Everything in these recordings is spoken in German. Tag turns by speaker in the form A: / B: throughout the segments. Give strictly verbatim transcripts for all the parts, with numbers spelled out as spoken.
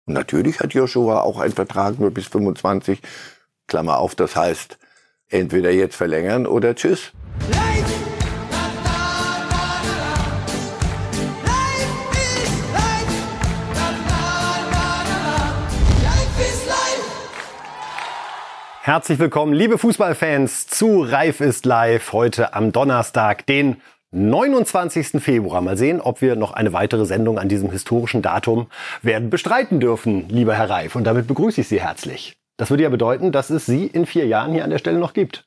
A: Natürlich hat Joshua auch einen Vertrag nur bis fünfundzwanzig. Klammer auf, das heißt, entweder jetzt verlängern oder tschüss.
B: Herzlich willkommen, liebe Fußballfans, zu Reif ist live heute am Donnerstag, den neunundzwanzigsten Februar. Mal sehen, ob wir noch eine weitere Sendung an diesem historischen Datum werden bestreiten dürfen, lieber Herr Reif. Und damit begrüße ich Sie herzlich. Das würde ja bedeuten, dass es Sie in vier Jahren hier an der Stelle noch gibt.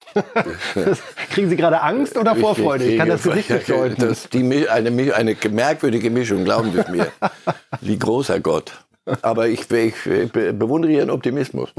B: Kriegen Sie gerade Angst oder Vorfreude? Ich kann das Gesicht nicht deuten.
A: Das die, eine, eine merkwürdige Mischung, glauben Sie es mir. Wie großer Gott. Aber ich, ich bewundere Ihren Optimismus.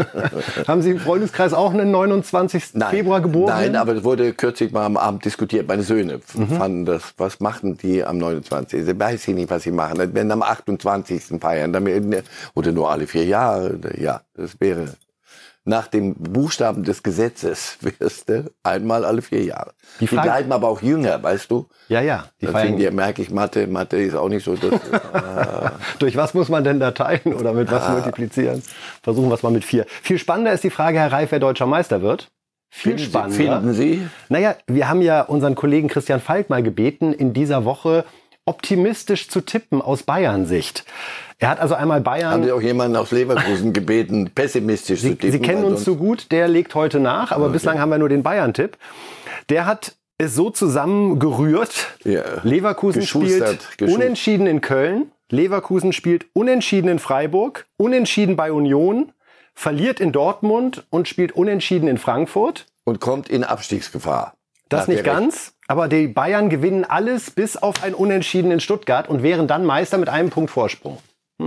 B: Haben Sie im Freundeskreis auch einen neunundzwanzigsten
A: Nein,
B: Februar geboren?
A: Nein, aber es wurde kürzlich mal am Abend diskutiert. Meine Söhne mhm. fanden das, was machen die am neunundzwanzigsten? Ich weiß nicht, was sie machen. Wenn am achtundzwanzigsten feiern, damit, oder nur alle vier Jahre. Ja, das wäre nach dem Buchstaben des Gesetzes wirst du einmal alle vier Jahre. Die, die bleiben aber auch jünger, weißt du?
B: Ja, ja.
A: Die feiern, die merke ich, Mathe, Mathe ist auch nicht so. Das,
B: äh Durch was muss man denn da teilen oder mit was ah. multiplizieren? Versuchen wir es mal mit vier. Viel spannender ist die Frage, Herr Reif, wer deutscher Meister wird. Viel
A: finden
B: spannender.
A: Sie, finden Sie?
B: Naja, wir haben ja unseren Kollegen Christian Falk mal gebeten, in dieser Woche optimistisch zu tippen aus Bayern-Sicht. Er hat also einmal Bayern...
A: Haben Sie auch jemanden aus Leverkusen gebeten, pessimistisch
B: Sie,
A: zu tippen?
B: Sie kennen uns so gut, der legt heute nach, aber okay. bislang haben wir nur den Bayern-Tipp. Der hat es so zusammengerührt. Ja. Leverkusen spielt unentschieden in Köln, Leverkusen spielt unentschieden in Freiburg, unentschieden bei Union, verliert in Dortmund und spielt unentschieden in Frankfurt.
A: Und kommt in Abstiegsgefahr.
B: Das nicht ganz, aber die Bayern gewinnen alles bis auf ein Unentschieden in Stuttgart und wären dann Meister mit einem Punkt Vorsprung.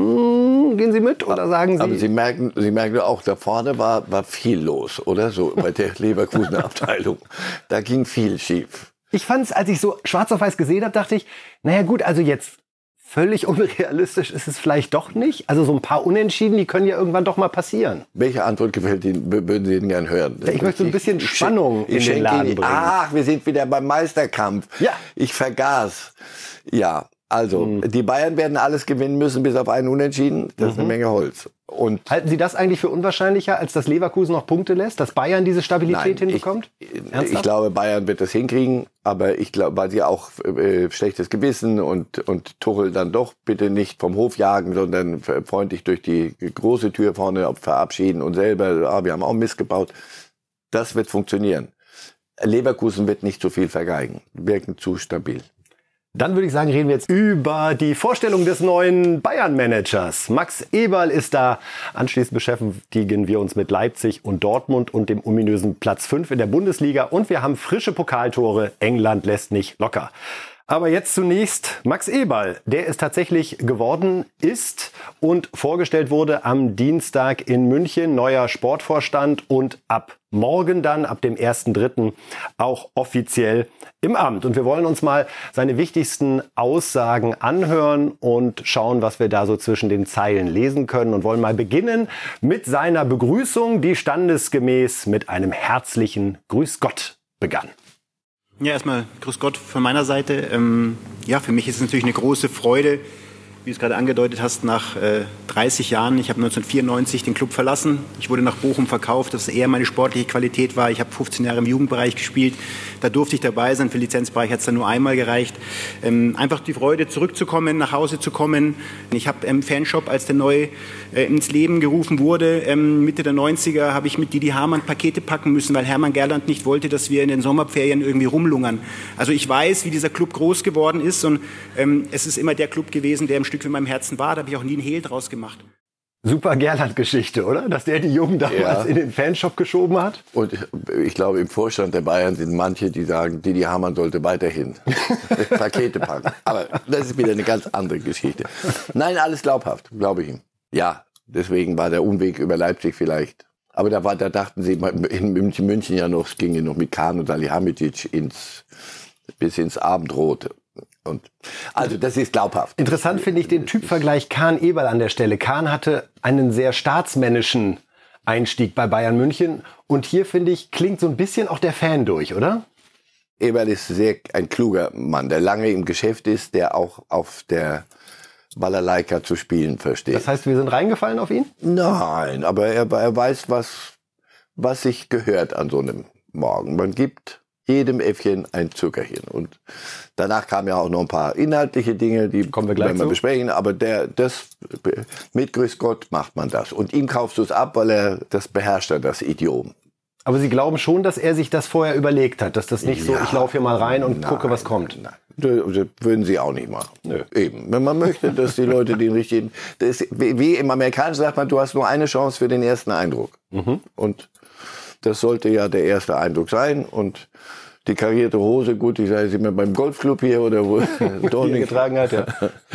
B: Hm, gehen Sie mit oder sagen Sie?
A: Aber Sie merken, Sie merken auch, da vorne war, war viel los, oder? So bei der Leverkusener Abteilung. Da ging viel schief.
B: Ich fand es, als ich so schwarz auf weiß gesehen habe, dachte ich, naja gut, also jetzt völlig unrealistisch ist es vielleicht doch nicht. Also so ein paar Unentschieden, die können ja irgendwann doch mal passieren.
A: Welche Antwort gefällt Ihnen, würden Sie denn gern hören?
B: Ja, ich möchte so ein bisschen ich, Spannung ich, ich in den Laden Ihnen, bringen.
A: Ach, wir sind wieder beim Meisterkampf.
B: Ja.
A: Ich vergaß. Ja. Also, mhm. die Bayern werden alles gewinnen müssen, bis auf einen Unentschieden. Das ist mhm. eine Menge Holz. Und
B: halten Sie das eigentlich für unwahrscheinlicher, als dass Leverkusen noch Punkte lässt? Dass Bayern diese Stabilität Nein, hinbekommt?
A: Ich, ich glaube, Bayern wird das hinkriegen. Aber ich glaube, weil sie auch äh, schlechtes Gewissen und, und Tuchel dann doch bitte nicht vom Hof jagen, sondern freundlich durch die große Tür vorne verabschieden und selber, ah, wir haben auch Mist gebaut. Das wird funktionieren. Leverkusen wird nicht so viel vergeigen. Wirken zu stabil.
B: Dann würde ich sagen, reden wir jetzt über die Vorstellung des neuen Bayern-Managers. Max Eberl ist da. Anschließend beschäftigen wir uns mit Leipzig und Dortmund und dem ominösen Platz fünf in der Bundesliga. Und wir haben frische Pokaltore. England lässt nicht locker. Aber jetzt zunächst Max Eberl, der es tatsächlich geworden ist und vorgestellt wurde am Dienstag in München, neuer Sportvorstand und ab morgen dann, ab dem ersten dritten auch offiziell im Amt. Und wir wollen uns mal seine wichtigsten Aussagen anhören und schauen, was wir da so zwischen den Zeilen lesen können und wollen mal beginnen mit seiner Begrüßung, die standesgemäß mit einem herzlichen Grüß Gott begann.
C: Ja, erstmal Grüß Gott von meiner Seite. Ähm, ja, für mich ist es natürlich eine große Freude, wie du es gerade angedeutet hast, nach äh, dreißig Jahren. Ich habe neunzehnhundertvierundneunzig den Club verlassen. Ich wurde nach Bochum verkauft, das eher meine sportliche Qualität war. Ich habe fünfzehn Jahre im Jugendbereich gespielt. Da durfte ich dabei sein. Für den Lizenzbereich hat es dann nur einmal gereicht. Ähm, einfach die Freude, zurückzukommen, nach Hause zu kommen. Ich habe im Fanshop, als der neu äh, ins Leben gerufen wurde, ähm, Mitte der neunziger, habe ich mit Didi Hamann Pakete packen müssen, weil Hermann Gerland nicht wollte, dass wir in den Sommerferien irgendwie rumlungern. Also ich weiß, wie dieser Club groß geworden ist und ähm, es ist immer der Club gewesen, der im Stück in meinem Herzen war. Da habe ich auch nie einen Hehl draus gemacht.
B: Super Gerland-Geschichte, oder? Dass der die Jungen damals ja. in den Fanshop geschoben hat.
A: Und ich glaube, im Vorstand der Bayern sind manche, die sagen, Didi Hamann sollte weiterhin Pakete packen. Aber das ist wieder eine ganz andere Geschichte. Nein, alles glaubhaft, glaube ich ihm. Ja, deswegen war der Umweg über Leipzig vielleicht. Aber da, war, da dachten sie in München ja noch, es ginge noch mit Kahn und Salihamidzic ins, bis ins Abendrot. Und also das ist glaubhaft.
B: Interessant finde ich den Typvergleich Kahn-Eberl an der Stelle. Kahn hatte einen sehr staatsmännischen Einstieg bei Bayern München und hier, finde ich, klingt so ein bisschen auch der Fan durch, oder?
A: Eberl ist sehr ein kluger Mann, der lange im Geschäft ist, der auch auf der weil er Leica zu spielen versteht.
B: Das heißt, wir sind reingefallen auf ihn?
A: Nein, aber er, er weiß, was, was sich gehört an so einem Morgen. Man gibt jedem Äffchen ein Zuckerchen. Und danach kamen ja auch noch ein paar inhaltliche Dinge, die
B: kommen wir gleich
A: werden wir
B: zu.
A: besprechen. Aber der, das, mit Grüß Gott macht man das. Und ihm kaufst du es ab, weil er das beherrscht, das Idiom.
B: Aber Sie glauben schon, dass er sich das vorher überlegt hat, dass das nicht so,
A: Ja.
B: ich laufe hier mal rein und
A: Nein,
B: gucke, was kommt.
A: Nein, das würden sie auch nicht machen.
B: Nö.
A: Eben. Wenn man möchte, dass die Leute den richtigen... Das ist, wie im Amerikanischen sagt man, du hast nur eine Chance für den ersten Eindruck.
B: Mhm.
A: Und das sollte ja der erste Eindruck sein. Und die karierte Hose, gut, ich sage es immer beim Golfclub hier oder wo
B: Die er getragen hat, ja.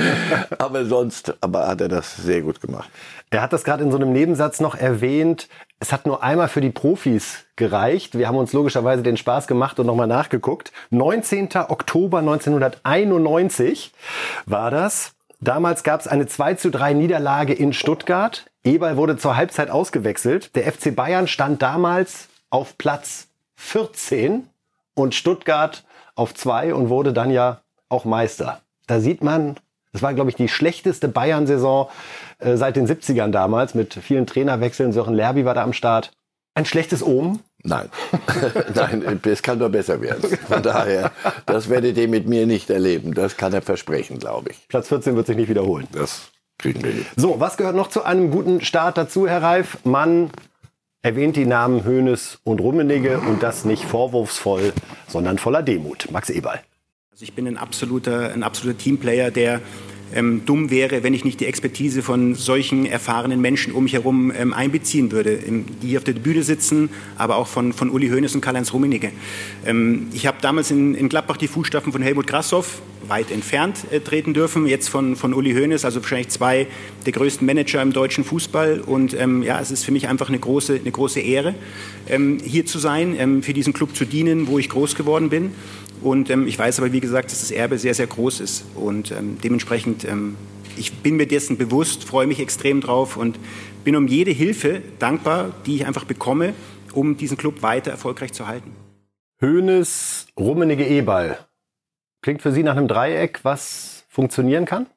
A: Aber sonst aber hat er das sehr gut gemacht.
B: Er hat das gerade in so einem Nebensatz noch erwähnt. Es hat nur einmal für die Profis gereicht. Wir haben uns logischerweise den Spaß gemacht und nochmal nachgeguckt. neunzehnten Oktober neunzehnhunderteinundneunzig war das. Damals gab es eine zwei zu drei Niederlage in Stuttgart. Eberl wurde zur Halbzeit ausgewechselt. Der F C Bayern stand damals auf Platz vierzehn und Stuttgart auf zwei und wurde dann ja auch Meister. Da sieht man, das war, glaube ich, die schlechteste Bayern-Saison äh, seit den siebzigern damals, mit vielen Trainerwechseln. Sören Lerby war da am Start. Ein schlechtes Omen?
A: Nein, nein, es kann nur besser werden. Von daher, das werdet ihr mit mir nicht erleben. Das kann er versprechen, glaube ich.
B: Platz vierzehn wird sich nicht wiederholen.
A: Das kriegen wir hin.
B: So, was gehört noch zu einem guten Start dazu, Herr Reif? Man erwähnt die Namen Hoeneß und Rummenigge und das nicht vorwurfsvoll, sondern voller Demut. Max Eberl.
C: Also ich bin ein absoluter, ein absoluter Teamplayer, der ähm, dumm wäre, wenn ich nicht die Expertise von solchen erfahrenen Menschen um mich herum ähm, einbeziehen würde, ähm, die hier auf der Bühne sitzen, aber auch von, von Uli Hoeneß und Karl-Heinz Rummenigge. Ähm, ich habe damals in, in Gladbach die Fußstapfen von Helmut Grasshoff weit entfernt äh, treten dürfen, jetzt von, von Uli Hoeneß, also wahrscheinlich zwei der größten Manager im deutschen Fußball. Und ähm, ja, es ist für mich einfach eine große, eine große Ehre, ähm, hier zu sein, ähm, für diesen Club zu dienen, wo ich groß geworden bin. Und ähm, ich weiß aber, wie gesagt, dass das Erbe sehr, sehr groß ist. Und ähm, dementsprechend, ähm, ich bin mir dessen bewusst, freue mich extrem drauf und bin um jede Hilfe dankbar, die ich einfach bekomme, um diesen Club weiter erfolgreich zu halten.
B: Hoeneß, Rummenigge, Eberl. Klingt für Sie nach einem Dreieck, was funktionieren kann?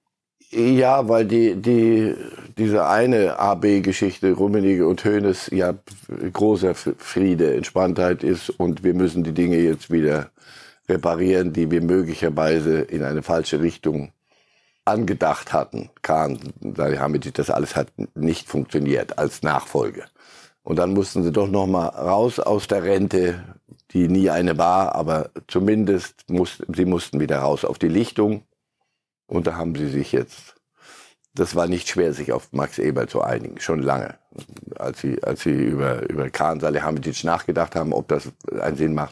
A: Ja, weil die, die, diese eine A B-Geschichte, Rummenigge und Hoeneß, ja, großer Friede, Entspanntheit ist und wir müssen die Dinge jetzt wieder reparieren, die wir möglicherweise in eine falsche Richtung angedacht hatten. Kahn, Salihamidzic, das alles hat nicht funktioniert als Nachfolge. Und dann mussten sie doch noch mal raus aus der Rente, die nie eine war, aber zumindest mussten sie mussten wieder raus auf die Lichtung. Und da haben sie sich jetzt, das war nicht schwer, sich auf Max Eberl zu einigen, schon lange. Als sie, als sie über, über Kahn, Salihamidzic nachgedacht haben, ob das einen Sinn macht,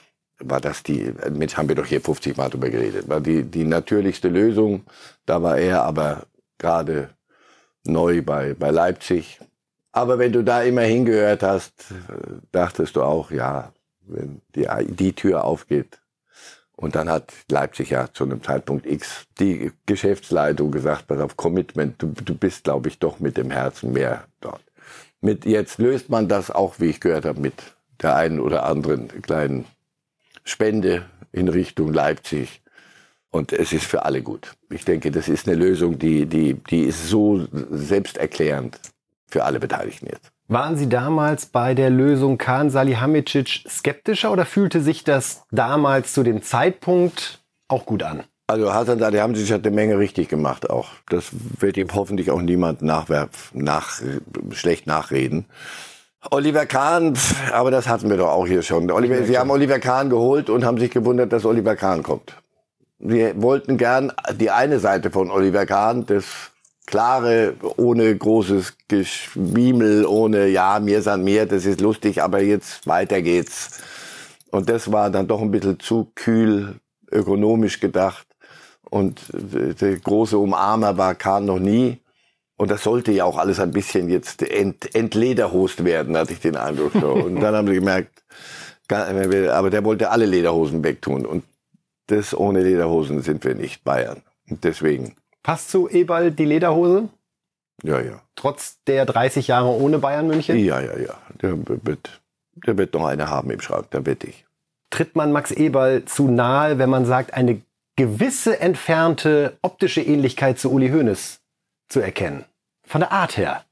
A: war das die, mit haben wir doch hier fünfzig Mal drüber geredet, war die, die natürlichste Lösung. Da war er aber gerade neu bei, bei Leipzig. Aber wenn du da immer hingehört hast, dachtest du auch, ja, wenn die, die Tür aufgeht. Und dann hat Leipzig ja zu einem Zeitpunkt X die Geschäftsleitung gesagt, pass auf, Commitment, du, du bist, glaube ich, doch mit dem Herzen mehr dort. Mit, jetzt löst man das auch, wie ich gehört habe, mit der einen oder anderen kleinen Spende in Richtung Leipzig. Und es ist für alle gut. Ich denke, das ist eine Lösung, die, die, die ist so selbsterklärend für alle Beteiligten jetzt.
B: Waren Sie damals bei der Lösung Kahn-Salihamidzic skeptischer oder fühlte sich das damals zu dem Zeitpunkt auch gut an?
A: Also Hasan Salihamidzic hat eine Menge richtig gemacht auch. Das wird ihm hoffentlich auch niemand nachwerf, nach, schlecht nachreden. Oliver Kahn, aber das hatten wir doch auch hier schon. Oliver, Sie haben Oliver Kahn geholt und haben sich gewundert, dass Oliver Kahn kommt. Sie wollten gern die eine Seite von Oliver Kahn, das klare, ohne großes Geschwiemel, ohne ja, mir san mir, das ist lustig, aber jetzt weiter geht's. Und das war dann doch ein bisschen zu kühl, ökonomisch gedacht. Und der große Umarmer war Kahn noch nie. Und das sollte ja auch alles ein bisschen jetzt ent, entlederhost werden, hatte ich den Eindruck. So. Und dann haben sie gemerkt, aber der wollte alle Lederhosen wegtun. Und das ohne Lederhosen sind wir nicht Bayern. Und deswegen.
B: Passt zu Eberl die Lederhose?
A: Ja, ja.
B: Trotz der dreißig Jahre ohne Bayern München?
A: Ja, ja, ja. Der wird, der wird noch eine haben im Schrank, da wette ich.
B: Tritt man Max Eberl zu nahe, wenn man sagt, eine gewisse entfernte optische Ähnlichkeit zu Uli Hoeneß zu erkennen. Von der Art her.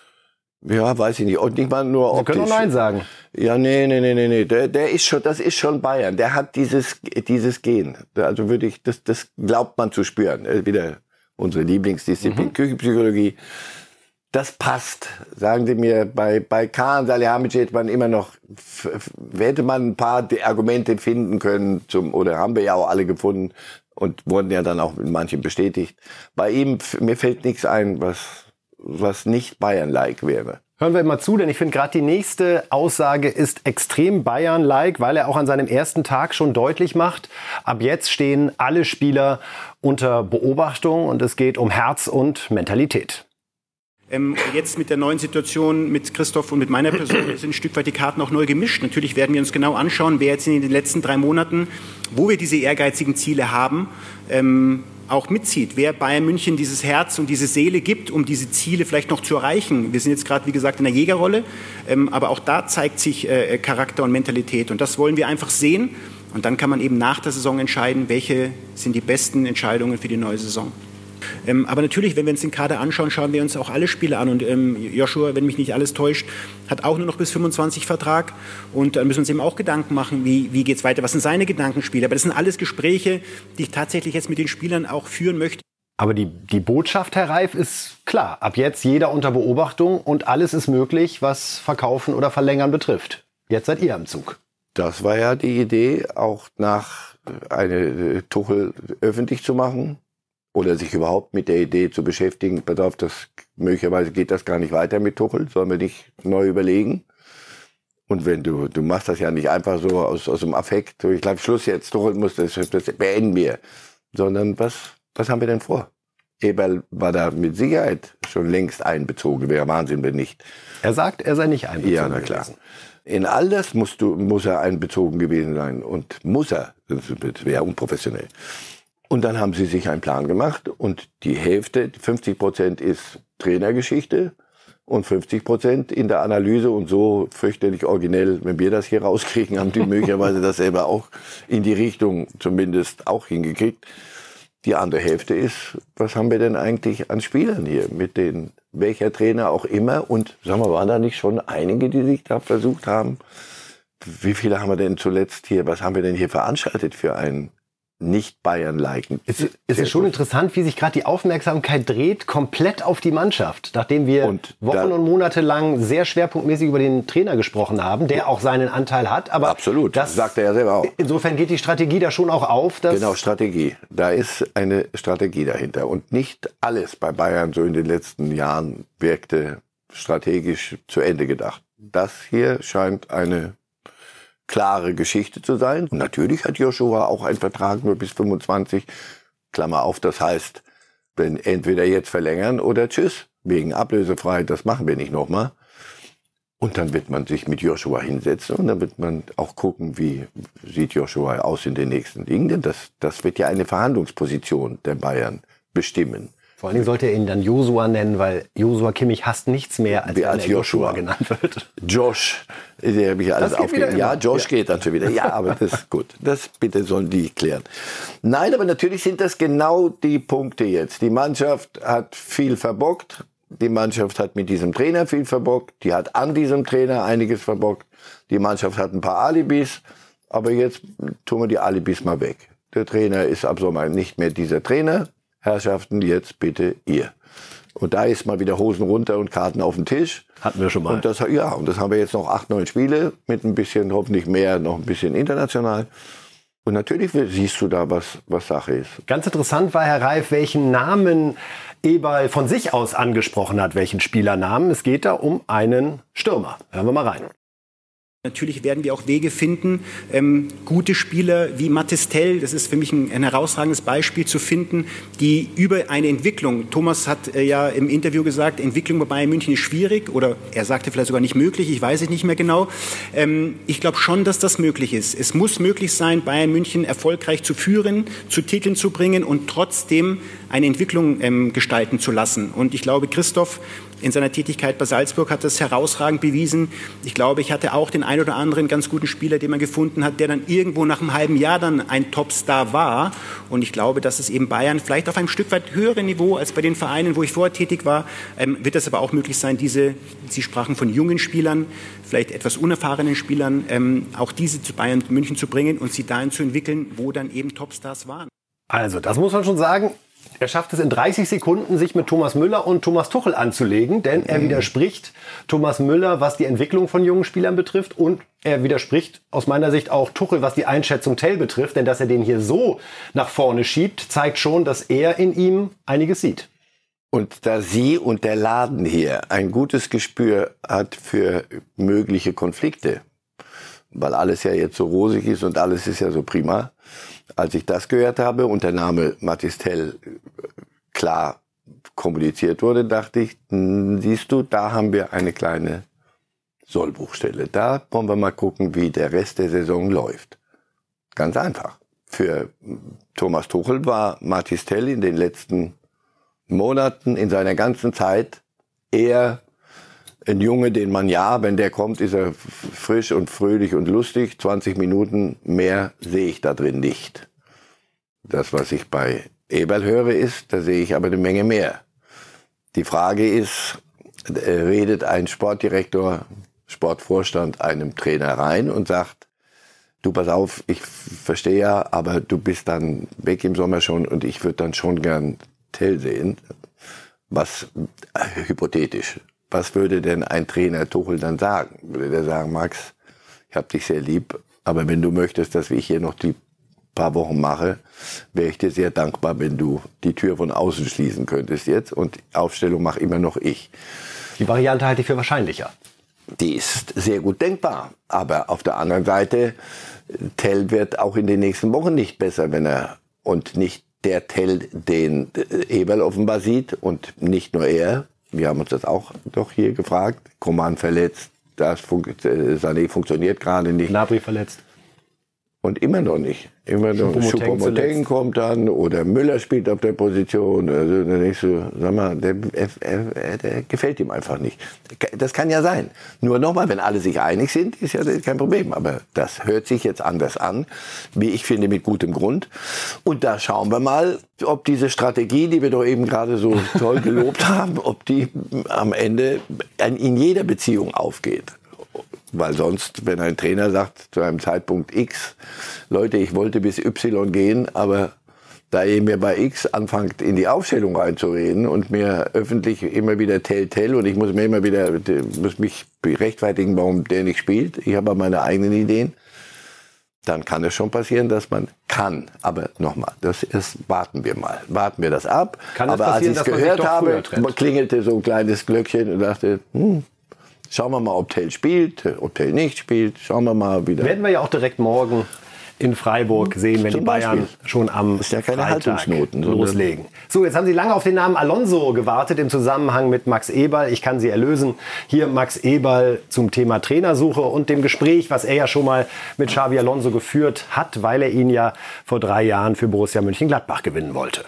A: Ja, weiß ich nicht. Und nicht mal nur optisch.
B: Sie können auch Nein sagen.
A: Ja, nee, nee, nee, nee, nee. Der, der ist schon, das ist schon Bayern. Der hat dieses, dieses Gen. Also würde ich, das, das glaubt man zu spüren. Wieder unsere Lieblingsdisziplin, mhm. Küchenpsychologie. Das passt. Sagen Sie mir, bei, bei Kaan Salihamidzic hätte man immer noch, hätte man ein paar Argumente finden können zum, oder haben wir ja auch alle gefunden und wurden ja dann auch mit manchen bestätigt. Bei ihm, mir fällt nichts ein, was, was nicht Bayern-like wäre.
B: Hören wir mal zu, denn ich finde gerade die nächste Aussage ist extrem Bayern-like, weil er auch an seinem ersten Tag schon deutlich macht, ab jetzt stehen alle Spieler unter Beobachtung und es geht um Herz und Mentalität.
C: Ähm, jetzt mit der neuen Situation mit Christoph und mit meiner Person sind ein Stück weit die Karten auch neu gemischt. Natürlich werden wir uns genau anschauen, wer jetzt in den letzten drei Monaten, wo wir diese ehrgeizigen Ziele haben, ähm, auch mitzieht. Wer Bayern München dieses Herz und diese Seele gibt, um diese Ziele vielleicht noch zu erreichen. Wir sind jetzt gerade, wie gesagt, in der Jägerrolle, ähm, aber auch da zeigt sich äh, Charakter und Mentalität. Und das wollen wir einfach sehen. Und dann kann man eben nach der Saison entscheiden, welche sind die besten Entscheidungen für die neue Saison. Ähm, aber natürlich, wenn wir uns den Kader anschauen, schauen wir uns auch alle Spiele an. Und ähm, Joshua, wenn mich nicht alles täuscht, hat auch nur noch bis fünfundzwanzig Vertrag. Und dann müssen wir uns eben auch Gedanken machen, wie, wie geht es weiter, was sind seine Gedankenspiele. Aber das sind alles Gespräche, die ich tatsächlich jetzt mit den Spielern auch führen möchte.
B: Aber die, die Botschaft, Herr Reif, ist klar. Ab jetzt jeder unter Beobachtung und alles ist möglich, was Verkaufen oder Verlängern betrifft. Jetzt seid ihr am Zug.
A: Das war ja die Idee, auch nach eine Tuchel öffentlich zu machen. Oder sich überhaupt mit der Idee zu beschäftigen, pass auf, das, möglicherweise geht das gar nicht weiter mit Tuchel, sollen wir nicht neu überlegen. Und wenn du, du machst das ja nicht einfach so aus, aus dem Affekt, ich glaube, Schluss jetzt, Tuchel muss das, das beenden wir. Sondern was, was haben wir denn vor? Eberl war da mit Sicherheit schon längst einbezogen, wäre Wahnsinn, wenn nicht.
B: Er sagt, er sei nicht einbezogen.
A: Ja, na klar. Gewesen. In all das musst du, muss er einbezogen gewesen sein. Und muss er, das wäre unprofessionell. Und dann haben sie sich einen Plan gemacht und die Hälfte, fünfzig Prozent ist Trainergeschichte und fünfzig Prozent in der Analyse und so fürchterlich originell, wenn wir das hier rauskriegen, haben die möglicherweise das selber auch in die Richtung zumindest auch hingekriegt. Die andere Hälfte ist, was haben wir denn eigentlich an Spielern hier, mit denen, welcher Trainer auch immer und sagen wir, waren da nicht schon einige, die sich da versucht haben? Wie viele haben wir denn zuletzt hier, was haben wir denn hier veranstaltet für einen nicht Bayern-liken.
B: Es ist, es ist schon interessant, wie sich gerade die Aufmerksamkeit dreht, komplett auf die Mannschaft. Nachdem wir und Wochen da, und Monate lang sehr schwerpunktmäßig über den Trainer gesprochen haben, der auch seinen Anteil hat. Aber
A: absolut, das sagt er ja selber auch.
B: Insofern geht die Strategie da schon auch auf. Dass
A: genau, Strategie. Da ist eine Strategie dahinter. Und nicht alles bei Bayern so in den letzten Jahren wirkte strategisch zu Ende gedacht. Das hier scheint eine klare Geschichte zu sein. Und natürlich hat Joshua auch einen Vertrag nur bis fünfundzwanzig. Klammer auf, das heißt, wenn entweder jetzt verlängern oder tschüss, wegen Ablösefreiheit, das machen wir nicht nochmal. Und dann wird man sich mit Joshua hinsetzen und dann wird man auch gucken, wie sieht Joshua aus in den nächsten Dingen. Denn das, das wird ja eine Verhandlungsposition der Bayern bestimmen.
B: Vor allen Dingen sollte er ihn dann Joshua nennen, weil Joshua Kimmich hasst nichts mehr, als, als Joshua genannt wird.
A: Josh, der habe ich alles aufgegeben. Ja, Josh ja. geht dann schon wieder. Ja, aber das ist gut. Das bitte sollen die klären. Nein, aber natürlich sind das genau die Punkte jetzt. Die Mannschaft hat viel verbockt. Die Mannschaft hat mit diesem Trainer viel verbockt. Die hat an diesem Trainer einiges verbockt. Die Mannschaft hat ein paar Alibis. Aber jetzt tun wir die Alibis mal weg. Der Trainer ist ab Sommer nicht mehr dieser Trainer. Herrschaften, jetzt bitte ihr. Und da ist mal wieder Hosen runter und Karten auf den Tisch.
B: Hatten wir schon mal.
A: Und das, ja, und das haben wir jetzt noch acht, neun Spiele mit ein bisschen, hoffentlich mehr, noch ein bisschen international. Und natürlich siehst du da, was, was Sache ist.
B: Ganz interessant war, Herr Reif, welchen Namen Eberl von sich aus angesprochen hat, welchen Spielernamen. Es geht da um einen Stürmer. Hören wir mal rein.
C: Natürlich werden wir auch Wege finden, ähm, gute Spieler wie Mathys Tell, das ist für mich ein, ein herausragendes Beispiel, zu finden, die über eine Entwicklung, Thomas hat äh, ja im Interview gesagt, Entwicklung bei Bayern München ist schwierig oder er sagte vielleicht sogar nicht möglich, ich weiß es nicht mehr genau. Ähm, ich glaube schon, dass das möglich ist. Es muss möglich sein, Bayern München erfolgreich zu führen, zu Titeln zu bringen und trotzdem eine Entwicklung ähm, gestalten zu lassen. Und ich glaube, Christoph in seiner Tätigkeit bei Salzburg hat das herausragend bewiesen. Ich glaube, ich hatte auch den einen oder anderen ganz guten Spieler, den man gefunden hat, der dann irgendwo nach einem halben Jahr dann ein Topstar war. Und ich glaube, dass es eben Bayern vielleicht auf einem Stück weit höheren Niveau als bei den Vereinen, wo ich vorher tätig war, ähm, wird es aber auch möglich sein, diese, Sie sprachen von jungen Spielern, vielleicht etwas unerfahrenen Spielern, ähm, auch diese zu Bayern München zu bringen und sie dahin zu entwickeln, wo dann eben Topstars waren.
B: Also, das muss man schon sagen. Er schafft es in dreißig Sekunden, sich mit Thomas Müller und Thomas Tuchel anzulegen, denn er widerspricht Thomas Müller, was die Entwicklung von jungen Spielern betrifft, und er widerspricht aus meiner Sicht auch Tuchel, was die Einschätzung Tell betrifft, denn dass er den hier so nach vorne schiebt, zeigt schon, dass er in ihm einiges sieht.
A: Und da Sie und der Laden hier ein gutes Gespür hat für mögliche Konflikte, weil alles ja jetzt so rosig ist und alles ist ja so prima, als ich das gehört habe und der Name Mathys Tell klar kommuniziert wurde, dachte ich, siehst du, da haben wir eine kleine Sollbruchstelle. Da wollen wir mal gucken, wie der Rest der Saison läuft. Ganz einfach. Für Thomas Tuchel war Mathys Tell in den letzten Monaten, in seiner ganzen Zeit, eher ein Junge, den man, ja, wenn der kommt, ist er frisch und fröhlich und lustig. zwanzig Minuten mehr sehe ich da drin nicht. Das, was ich bei Eberl höre, ist, da sehe ich aber eine Menge mehr. Die Frage ist, redet ein Sportdirektor, Sportvorstand einem Trainer rein und sagt, du, pass auf, ich verstehe ja, aber du bist dann weg im Sommer schon und ich würde dann schon gern Tell sehen. Was, äh, hypothetisch, was würde denn ein Trainer Tuchel dann sagen? Würde der sagen, Max, ich hab dich sehr lieb, aber wenn du möchtest, dass ich hier noch die paar Wochen mache, wäre ich dir sehr dankbar, wenn du die Tür von außen schließen könntest jetzt und die Aufstellung mache immer noch ich.
B: Die Variante halte ich für wahrscheinlicher.
A: Die ist sehr gut denkbar, aber auf der anderen Seite, Tell wird auch in den nächsten Wochen nicht besser, wenn er und nicht der Tell, den Eberl offenbar sieht und nicht nur er. Wir haben uns das auch doch hier gefragt. Coman verletzt, das Fun- Sané funktioniert gerade nicht.
B: Gnabry verletzt.
A: Und immer noch nicht. Immer noch.
B: Choupo-Moting
A: Choupo-Moting kommt dann oder Müller spielt auf der Position. Also dann denkst du, sag mal, der, der, der, der gefällt ihm einfach nicht. Das kann ja sein. Nur nochmal, wenn alle sich einig sind, ist ja kein Problem. Aber das hört sich jetzt anders an, wie ich finde, mit gutem Grund. Und da schauen wir mal, ob diese Strategie, die wir doch eben gerade so toll gelobt haben, ob die am Ende in jeder Beziehung aufgeht. Weil sonst, wenn ein Trainer sagt, zu einem Zeitpunkt X, Leute, ich wollte bis Y gehen, aber da ihr mir bei X anfangt, in die Aufstellung reinzureden und mir öffentlich immer wieder Tell, Tell und ich muss mir immer wieder, muss mich rechtfertigen, warum der nicht spielt, ich habe meine eigenen Ideen, dann kann es schon passieren, dass man kann. Aber nochmal, das ist, warten wir mal, warten wir das ab.
B: Kann
A: aber als ich es gehört habe, klingelte so ein kleines Glöckchen und dachte, hm, schauen wir mal, ob Tell spielt, ob Tell nicht spielt. Schauen wir mal wieder.
B: Werden wir ja auch direkt morgen in Freiburg sehen, wenn
A: Zum
B: die Bayern
A: Beispiel.
B: schon am
A: Das ist ja keine
B: Freitag
A: Haltungsnoten, sondern-
B: loslegen. So, jetzt haben Sie lange auf den Namen Alonso gewartet im Zusammenhang mit Max Eberl. Ich kann Sie erlösen. Hier Max Eberl zum Thema Trainersuche und dem Gespräch, was er ja schon mal mit Xabi Alonso geführt hat, weil er ihn ja vor drei Jahren für Borussia Mönchengladbach gewinnen wollte.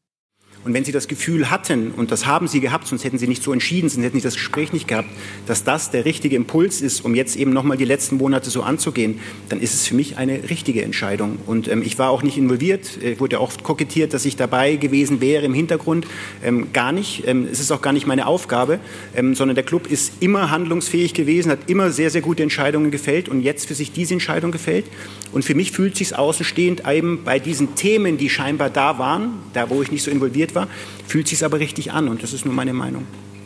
C: Und wenn Sie das Gefühl hatten, und das haben Sie gehabt, sonst hätten Sie nicht so entschieden, sonst hätten Sie das Gespräch nicht gehabt, dass das der richtige Impuls ist, um jetzt eben nochmal die letzten Monate so anzugehen, dann ist es für mich eine richtige Entscheidung. Und ähm, ich war auch nicht involviert, äh, wurde oft kokettiert, dass ich dabei gewesen wäre im Hintergrund. Ähm, gar nicht. Ähm, es ist auch gar nicht meine Aufgabe, ähm, sondern der Club ist immer handlungsfähig gewesen, hat immer sehr, sehr gute Entscheidungen gefällt und jetzt für sich diese Entscheidung gefällt. Und für mich fühlt es sich außenstehend eben bei diesen Themen, die scheinbar da waren, da wo ich nicht so involviert war, fühlt sich aber richtig an und das ist nur meine Meinung.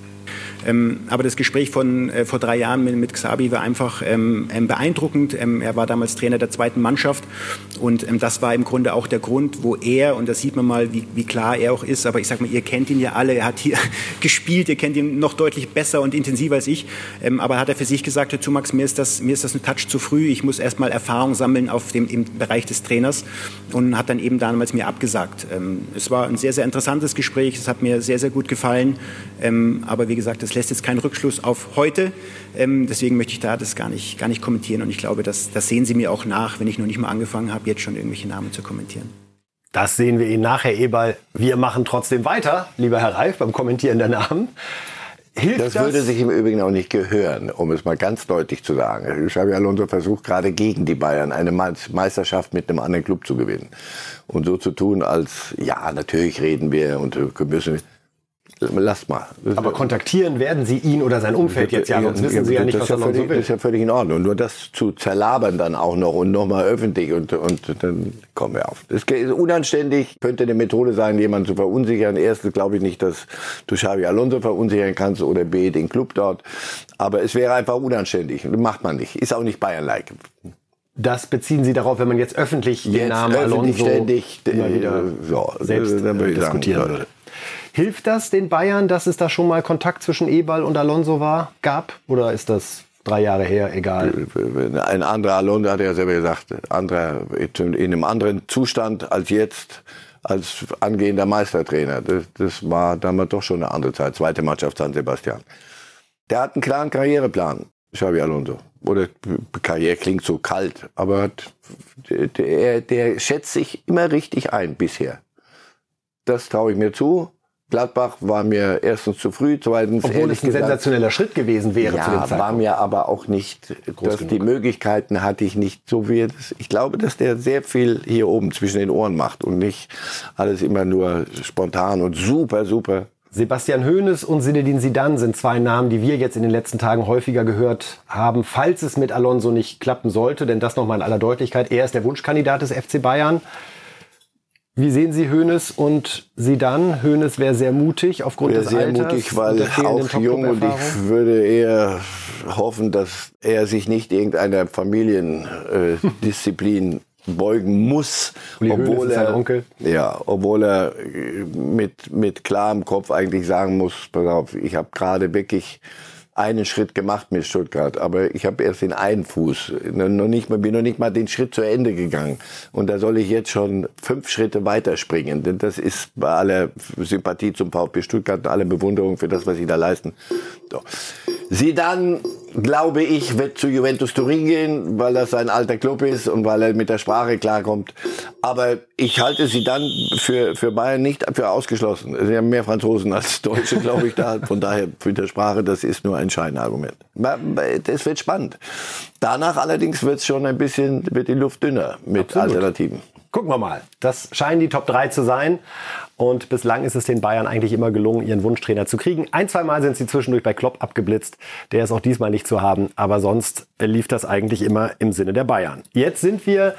C: Ähm, aber das Gespräch von äh, vor drei Jahren mit, mit Xabi war einfach ähm, ähm, beeindruckend. Ähm, er war damals Trainer der zweiten Mannschaft und ähm, das war im Grunde auch der Grund, wo er, und da sieht man mal, wie, wie klar er auch ist, aber ich sag mal, ihr kennt ihn ja alle, er hat hier gespielt, ihr kennt ihn noch deutlich besser und intensiver als ich, ähm, aber hat er für sich gesagt, zu Max, mir ist das, mir ist das ein Touch zu früh, ich muss erstmal Erfahrung sammeln auf dem im Bereich des Trainers und hat dann eben damals mir abgesagt. Ähm, es war ein sehr, sehr interessantes Gespräch, es hat mir sehr, sehr gut gefallen, ähm, aber wie gesagt, das lässt jetzt keinen Rückschluss auf heute. Ähm, deswegen möchte ich da das gar nicht, gar nicht kommentieren. Und ich glaube, das, das sehen Sie mir auch nach, wenn ich noch nicht mal angefangen habe, jetzt schon irgendwelche Namen zu kommentieren.
B: Das sehen wir Ihnen nach, Herr Eberl. Wir machen trotzdem weiter, lieber Herr Reif, beim Kommentieren der Namen. Hilft
A: das,
B: das
A: würde sich im Übrigen auch nicht gehören, um es mal ganz deutlich zu sagen. Xabi Alonso versucht gerade gegen die Bayern eine Meisterschaft mit einem anderen Club zu gewinnen. Und so zu tun, als, ja, natürlich reden wir und müssen... Lasst mal.
B: Aber kontaktieren werden Sie ihn oder sein Umfeld jetzt ja, sonst wissen Sie ja nicht, was er noch so will.
A: Das ist ja völlig in Ordnung. Nur das zu zerlabern dann auch noch und nochmal öffentlich und, und dann kommen wir auf. Das ist unanständig, könnte eine Methode sein, jemanden zu verunsichern. Erstens glaube ich nicht, dass du Xabi Alonso verunsichern kannst oder B, den Club dort. Aber es wäre einfach unanständig. Das macht man nicht. Ist auch nicht Bayern-like.
B: Das beziehen Sie darauf, wenn man jetzt öffentlich den
A: jetzt
B: Namen
A: öffentlich
B: Alonso
A: ständig,
B: immer wieder
A: äh, so,
B: selbst
A: dann würde ich
B: diskutieren
A: sagen,
B: würde. Hilft das den Bayern, dass es da schon mal Kontakt zwischen Eberl und Alonso war, gab? Oder ist das drei Jahre her, egal?
A: Ein anderer Alonso, hat er ja selber gesagt, anderer, in einem anderen Zustand als jetzt, als angehender Meistertrainer. Das, das war damals doch schon eine andere Zeit. Zweite Mannschaft San Sebastian. Der hat einen klaren Karriereplan, Xabi Alonso. Oder Karriere klingt so kalt, aber der, der schätzt sich immer richtig ein bisher. Das traue ich mir zu. Gladbach war mir erstens zu früh, zweitens
B: obwohl es ein gesagt, sensationeller Schritt gewesen wäre
A: ja,
B: zu dem Zeitpunkt.
A: War mir aber auch nicht, dass die Möglichkeiten hatte ich nicht so wie das. Ich glaube, dass der sehr viel hier oben zwischen den Ohren macht und nicht alles immer nur spontan und super, super.
B: Sebastian Hoeneß und Zinedine Zidane sind zwei Namen, die wir jetzt in den letzten Tagen häufiger gehört haben, falls es mit Alonso nicht klappen sollte, denn das nochmal in aller Deutlichkeit. Er ist der Wunschkandidat des F C Bayern. Wie sehen Sie Hoeneß und Zidane? Hoeneß wäre sehr mutig aufgrund
A: wäre
B: des
A: sehr
B: Alters.
A: Mutig, weil auch jung, und ich würde eher hoffen, dass er sich nicht irgendeiner Familiendisziplin beugen muss, obwohl er,
B: Onkel.
A: ja, obwohl er mit mit klarem Kopf eigentlich sagen muss, pass auf, ich habe gerade wirklich einen Schritt gemacht mit Stuttgart, aber ich habe erst den einen Fuß, noch nicht mal, bin noch nicht mal den Schritt zu Ende gegangen. Und da soll ich jetzt schon fünf Schritte weiterspringen. Denn das ist bei aller Sympathie zum VfB Stuttgart und aller Bewunderung für das, was sie da leisten. So. Zidane, glaube ich, wird zu Juventus Turin gehen, weil das sein alter Club ist und weil er mit der Sprache klarkommt. Aber ich halte Zidane für, für Bayern nicht für ausgeschlossen. Es sind mehr Franzosen als Deutsche, glaube ich, da. Von daher, für die Sprache, das ist nur ein Scheinargument. Das wird spannend. Danach allerdings wird es schon ein bisschen, wird die Luft dünner mit Absolut. Alternativen.
B: Gucken wir mal. Das scheinen die Top drei zu sein. Und bislang ist es den Bayern eigentlich immer gelungen, ihren Wunschtrainer zu kriegen. Ein, zwei Mal sind sie zwischendurch bei Klopp abgeblitzt. Der ist auch diesmal nicht zu haben. Aber sonst lief das eigentlich immer im Sinne der Bayern. Jetzt sind wir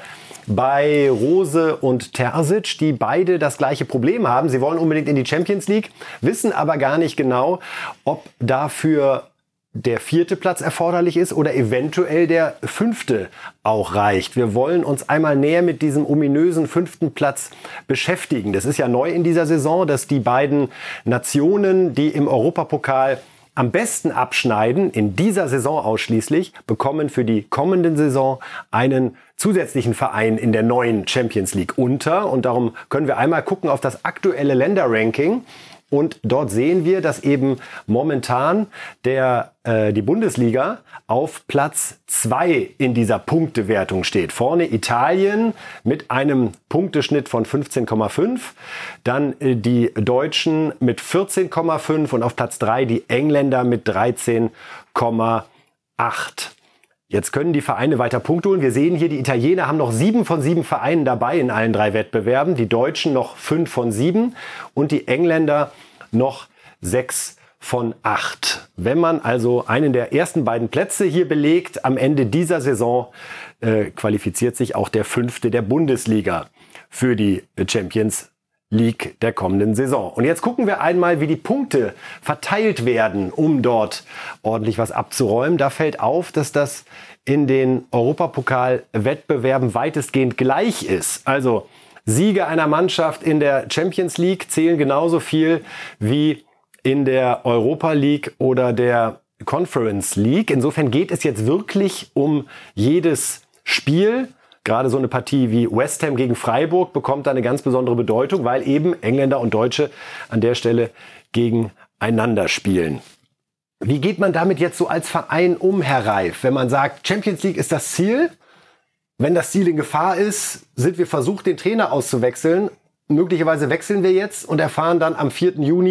B: bei Rose und Terzic, die beide das gleiche Problem haben. Sie wollen unbedingt in die Champions League, wissen aber gar nicht genau, ob dafür der vierte Platz erforderlich ist oder eventuell der fünfte auch reicht. Wir wollen uns einmal näher mit diesem ominösen fünften Platz beschäftigen. Das ist ja neu in dieser Saison, dass die beiden Nationen, die im Europapokal am besten abschneiden, in dieser Saison ausschließlich, bekommen für die kommende Saison einen zusätzlichen Verein in der neuen Champions League unter. Und darum können wir einmal gucken auf das aktuelle Länderranking. Und dort sehen wir, dass eben momentan der, äh, die Bundesliga auf Platz zwei in dieser Punktewertung steht. Vorne Italien mit einem Punkteschnitt von fünfzehn Komma fünf. Dann äh, die Deutschen mit vierzehn Komma fünf und auf Platz drei die Engländer mit dreizehn Komma acht. Jetzt können die Vereine weiter Punkte holen. Wir sehen hier, die Italiener haben noch sieben von sieben Vereinen dabei in allen drei Wettbewerben. Die Deutschen noch fünf von sieben und die Engländer noch sechs von acht. Wenn man also einen der ersten beiden Plätze hier belegt, am Ende dieser Saison äh, qualifiziert sich auch der fünfte der Bundesliga für die Champions League der kommenden Saison. Und jetzt gucken wir einmal, wie die Punkte verteilt werden, um dort ordentlich was abzuräumen. Da fällt auf, dass das in den Europapokal-Wettbewerben weitestgehend gleich ist. Also Siege einer Mannschaft in der Champions League zählen genauso viel wie in der Europa League oder der Conference League. Insofern geht es jetzt wirklich um jedes Spiel. Gerade so eine Partie wie West Ham gegen Freiburg bekommt da eine ganz besondere Bedeutung, weil eben Engländer und Deutsche an der Stelle gegeneinander spielen. Wie geht man damit jetzt so als Verein um, Herr Reif? Wenn man sagt, Champions League ist das Ziel, wenn das Ziel in Gefahr ist, sind wir versucht, den Trainer auszuwechseln. Möglicherweise wechseln wir jetzt und erfahren dann am vierten Juni,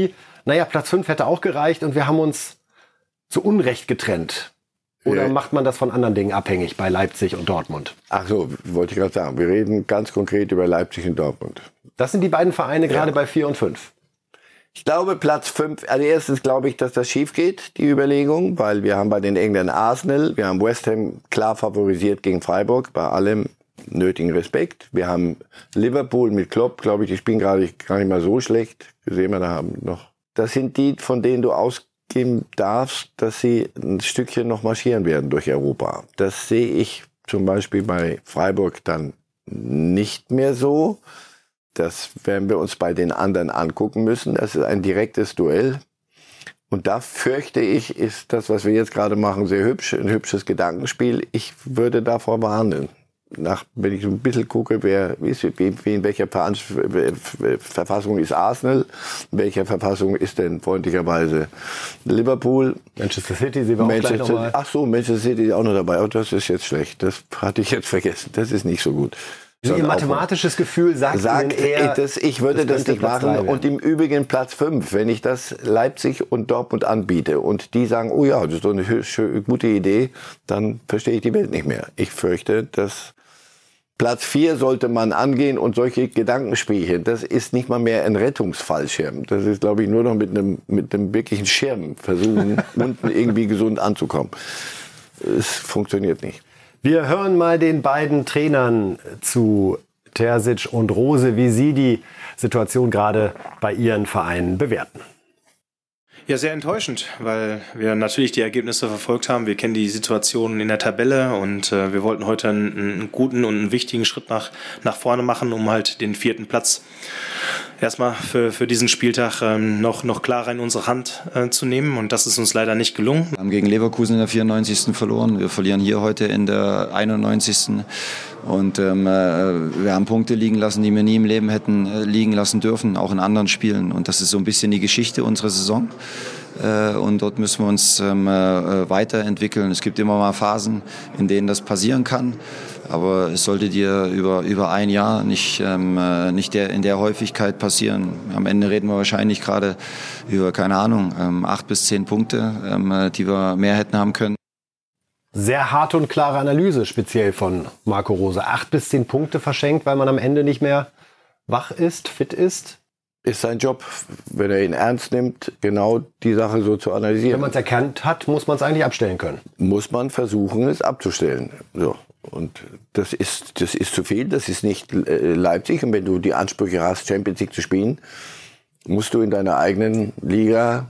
B: naja, Platz fünf hätte auch gereicht und wir haben uns zu Unrecht getrennt. Oder
A: Ja.
B: macht man das von anderen Dingen abhängig bei Leipzig und Dortmund?
A: Ach so, wollte ich gerade sagen. Wir reden ganz konkret über Leipzig und Dortmund.
B: Das sind die beiden Vereine gerade
A: Ja.
B: bei vier und fünf.
A: Ich glaube, Platz fünf, also erstens glaube ich, dass das schief geht, die Überlegung, weil wir haben bei den Engländern Arsenal, wir haben West Ham klar favorisiert gegen Freiburg, bei allem nötigen Respekt. Wir haben Liverpool mit Klopp, glaube ich, die spielen gerade gar nicht mal so schlecht. Gesehen wir da haben noch. Das sind die, von denen du ausgehen darfst, dass sie ein Stückchen noch marschieren werden durch Europa. Das sehe ich zum Beispiel bei Freiburg dann nicht mehr so. Das werden wir uns bei den anderen angucken müssen. Das ist ein direktes Duell. Und da fürchte ich, ist das, was wir jetzt gerade machen, sehr hübsch, ein hübsches Gedankenspiel. Ich würde davor warnen. Nach, wenn ich so ein bisschen gucke, wer ist, wie, wie in welcher Ver Verfassung ist Arsenal, in welcher Verfassung ist denn freundlicherweise Liverpool.
B: Manchester City sehen wir auch gleich
A: Manchester,
B: nochmal.
A: ach so, Manchester City ist auch noch dabei. Oh, das ist jetzt schlecht. Das hatte ich jetzt vergessen. Das ist nicht so gut.
B: Also Ihr mathematisches Gefühl sagt,
A: Sagt,
B: Ihnen eher,
A: das, ich würde das,
B: könnte
A: nicht
B: Platz drei
A: machen.
B: werden.
A: Und im Übrigen Platz fünf, wenn ich das Leipzig und Dortmund anbiete und die sagen, oh ja, das ist doch eine hü- schö- gute Idee, dann verstehe ich die Welt nicht mehr. Ich fürchte, dass Platz vier sollte man angehen und solche Gedankenspielchen, das ist nicht mal mehr ein Rettungsfallschirm. Das ist, glaube ich, nur noch mit einem, mit einem wirklichen Schirm versuchen, unten irgendwie gesund anzukommen. Es funktioniert nicht.
B: Wir hören mal den beiden Trainern zu, Terzic und Rose, wie sie die Situation gerade bei ihren Vereinen bewerten.
D: Ja, sehr enttäuschend, weil wir natürlich die Ergebnisse verfolgt haben. Wir kennen die Situation in der Tabelle und äh, wir wollten heute einen, einen guten und einen wichtigen Schritt nach, nach vorne machen, um halt den vierten Platz erstmal für, für diesen Spieltag ähm, noch, noch klarer in unsere Hand äh, zu nehmen. Und das ist uns leider nicht gelungen.
E: Wir haben gegen Leverkusen in der vierundneunzigsten verloren. Wir verlieren hier heute in der einundneunzigsten Und ähm, wir haben Punkte liegen lassen, die wir nie im Leben hätten äh, liegen lassen dürfen, auch in anderen Spielen. Und das ist so ein bisschen die Geschichte unserer Saison. Äh, und dort müssen wir uns ähm, äh, weiterentwickeln. Es gibt immer mal Phasen, in denen das passieren kann. Aber es sollte dir über, über ein Jahr nicht, ähm, äh, nicht der, in der Häufigkeit passieren. Am Ende reden wir wahrscheinlich gerade über, keine Ahnung, ähm, acht bis zehn Punkte, ähm, die wir mehr hätten haben können.
B: Sehr harte und klare Analyse, speziell von Marco Rose. Acht bis zehn Punkte verschenkt, weil man am Ende nicht mehr wach ist, fit ist.
A: Ist sein Job, wenn er ihn ernst nimmt, genau die Sache so zu analysieren.
B: Wenn man es erkannt hat, muss man es eigentlich abstellen können.
A: Muss man versuchen, es abzustellen. So. Und das ist, das ist zu viel, das ist nicht äh, Leipzig. Und wenn du die Ansprüche hast, Champions League zu spielen, musst du in deiner eigenen Liga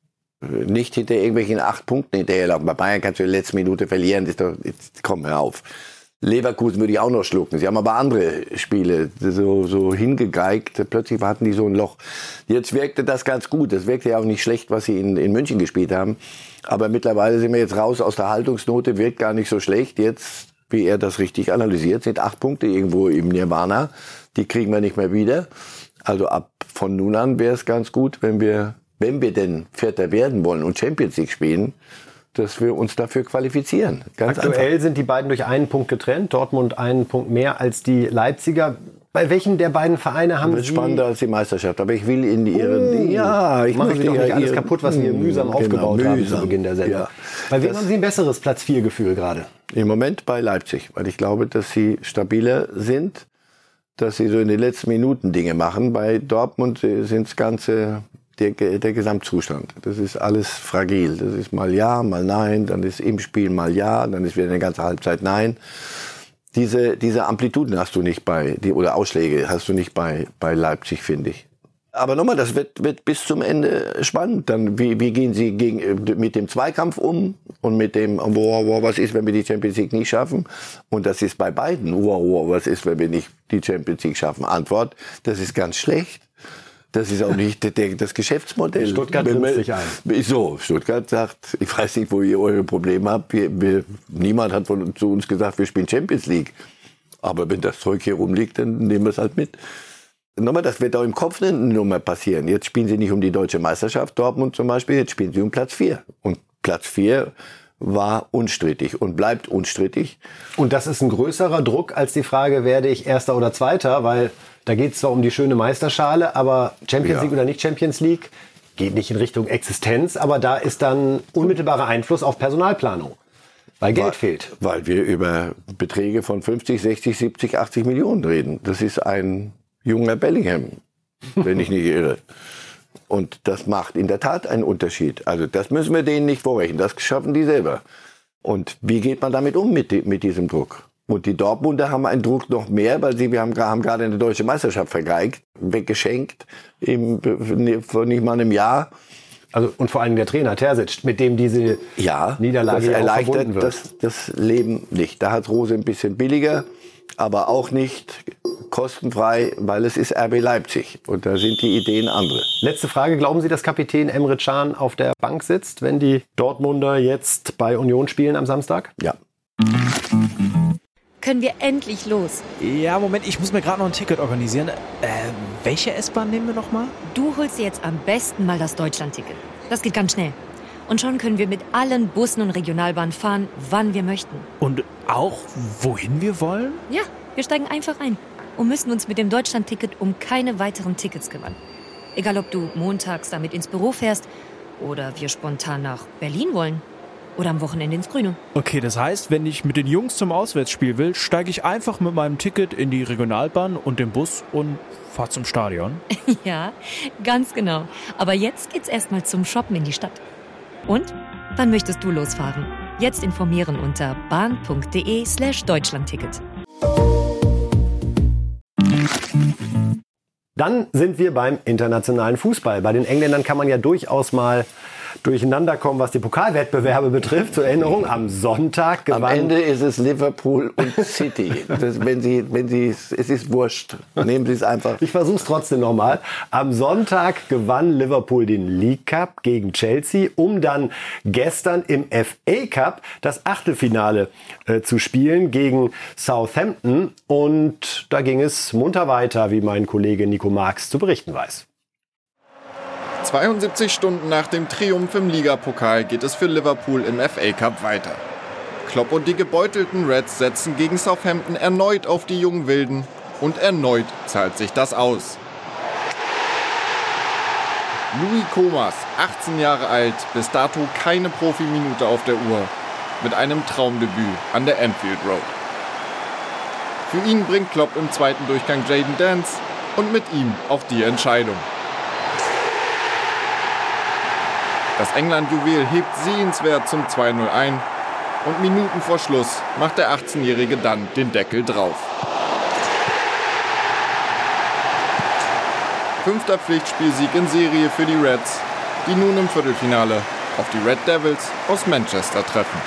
A: nicht hinter irgendwelchen acht Punkten hinterherlaufen. Bei Bayern kannst du in der letzten Minute verlieren. Das ist doch, jetzt, komm, hör auf. Leverkusen würde ich auch noch schlucken. Sie haben aber andere Spiele so, so hingegeigt. Plötzlich hatten die so ein Loch. Jetzt wirkte das ganz gut. Das wirkte ja auch nicht schlecht, was sie in, in München gespielt haben. Aber mittlerweile sind wir jetzt raus aus der Haltungsnote. Wirkt gar nicht so schlecht. Jetzt, wie er das richtig analysiert, sind acht Punkte irgendwo im Nirvana. Die kriegen wir nicht mehr wieder. Also ab von nun an wäre es ganz gut, wenn wir, wenn wir denn Vierter werden wollen und Champions League spielen, dass wir uns dafür qualifizieren. Ganz
B: Aktuell
A: einfach.
B: sind die beiden durch einen Punkt getrennt. Dortmund einen Punkt mehr als die Leipziger. Bei welchen der beiden Vereine haben
A: Das ist
B: Sie...
A: spannender als die Meisterschaft. Aber ich will in ihren...
B: Oh,
A: ja, ich
B: mache ich
A: möchte
B: doch
A: ja
B: nicht alles
A: ihren-
B: kaputt, was wir mühsam
A: Genau,
B: aufgebaut haben zu
A: mühsam.
B: Beginn der Sendung.
A: Ja.
B: Bei wem
A: Das-
B: haben Sie ein besseres Platz vier Gefühl gerade?
A: Im Moment bei Leipzig, weil ich glaube, dass sie stabiler sind, dass sie so in den letzten Minuten Dinge machen. Bei Dortmund sind das ganze der, der Gesamtzustand. Das ist alles fragil. Das ist mal ja, mal nein, dann ist im Spiel mal ja, dann ist wieder eine ganze Halbzeit nein. Diese, diese Amplituden hast du nicht bei, die, oder Ausschläge hast du nicht bei, bei Leipzig, finde ich. Aber nochmal, das wird, wird bis zum Ende spannend. Dann, wie, wie gehen sie gegen, mit dem Zweikampf um und mit dem, wow, wow, was ist, wenn wir die Champions League nicht schaffen? Und das ist bei beiden, wow, wow, was ist, wenn wir nicht die Champions League schaffen? Antwort, das ist ganz schlecht. Das ist auch nicht der, der, das Geschäftsmodell.
B: Stuttgart
A: Wenn
B: grinst
A: wir-
B: sich ein.
A: So, Stuttgart sagt, ich weiß nicht, wo ihr eure Probleme habt. Wir, wir, niemand hat von, zu uns gesagt, wir spielen Champions League. Aber wenn das Zeug hier rumliegt, dann nehmen wir es halt mit. Nochmal, das wird auch im Kopf eine Nummer passieren. Jetzt spielen sie nicht um die deutsche Meisterschaft, Dortmund zum Beispiel, jetzt spielen sie um Platz vier. Und Platz vier war unstrittig und bleibt unstrittig.
B: Und das ist ein größerer Druck als die Frage, werde ich Erster oder Zweiter, weil da geht es zwar um die schöne Meisterschale, aber Champions
A: Ja.
B: League oder nicht Champions League, geht nicht in Richtung Existenz, aber da ist dann unmittelbarer Einfluss auf Personalplanung, weil Geld
A: weil,
B: fehlt.
A: Weil wir über Beträge von fünfzig, sechzig, siebzig, achtzig Millionen reden. Das ist ein junger Bellingham, wenn ich nicht irre. Und das macht in der Tat einen Unterschied. Also das müssen wir denen nicht vorrechnen, das schaffen die selber. Und wie geht man damit um mit, mit diesem Druck? Und die Dortmunder haben einen Druck noch mehr, weil sie wir haben, haben gerade eine deutsche Meisterschaft vergeigt, weggeschenkt, im, vor nicht mal einem Jahr.
B: Also, und vor allem der Trainer Terzic, mit dem diese
A: ja,
B: Niederlage
A: das
B: auch verbunden
A: erleichtert
B: wird.
A: das, das Leben nicht. Da hat Rose ein bisschen billiger, aber auch nicht kostenfrei, weil es ist R B Leipzig. Und da sind die Ideen andere.
B: Letzte Frage. Glauben Sie, dass Kapitän Emre Can auf der Bank sitzt, wenn die Dortmunder jetzt bei Union spielen am Samstag?
A: Ja.
F: Können wir endlich los?
G: Ja, Moment, ich muss mir gerade noch ein Ticket organisieren. Äh, welche S-Bahn nehmen wir nochmal?
F: Du holst dir jetzt am besten mal das Deutschland-Ticket. Das geht ganz schnell. Und schon können wir mit allen Bussen und Regionalbahnen fahren, wann wir möchten.
G: Und auch, wohin wir wollen?
F: Ja, wir steigen einfach ein und müssen uns mit dem Deutschland-Ticket um keine weiteren Tickets kümmern. Egal, ob du montags damit ins Büro fährst oder wir spontan nach Berlin wollen. Oder am Wochenende ins Grüne.
G: Okay, das heißt, wenn ich mit den Jungs zum Auswärtsspiel will, steige ich einfach mit meinem Ticket in die Regionalbahn und den Bus und fahre zum Stadion.
F: Ja, ganz genau. Aber jetzt geht's erstmal zum Shoppen in die Stadt. Und? Wann möchtest du losfahren? Jetzt informieren unter bahn.de slash Deutschlandticket.
B: Dann sind wir beim internationalen Fußball. Bei den Engländern kann man ja durchaus mal durcheinander kommen, was die Pokalwettbewerbe betrifft. Zur Erinnerung, am Sonntag gewann...
A: Am Ende ist es Liverpool und City. Das, wenn Sie, wenn Sie, es ist wurscht. Nehmen Sie es einfach.
B: Ich versuche es trotzdem nochmal. Am Sonntag gewann Liverpool den League Cup gegen Chelsea, um dann gestern im F A Cup das Achtelfinale äh, zu spielen gegen Southampton. Und da ging es munter weiter, wie mein Kollege Nico Marx zu berichten weiß.
H: zweiundsiebzig Stunden nach dem Triumph im Ligapokal geht es für Liverpool im F A Cup weiter. Klopp und die gebeutelten Reds setzen gegen Southampton erneut auf die jungen Wilden und erneut zahlt sich das aus. Louis Comas, achtzehn Jahre alt, bis dato keine Profiminute auf der Uhr, mit einem Traumdebüt an der Anfield Road. Für ihn bringt Klopp im zweiten Durchgang Jadon Dance und mit ihm auch die Entscheidung. Das England-Juwel hebt sehenswert zum zwei null ein und Minuten vor Schluss macht der achtzehnjährige dann den Deckel drauf. Fünfter Pflichtspielsieg in Serie für die Reds, die nun im Viertelfinale auf die Red Devils aus Manchester treffen.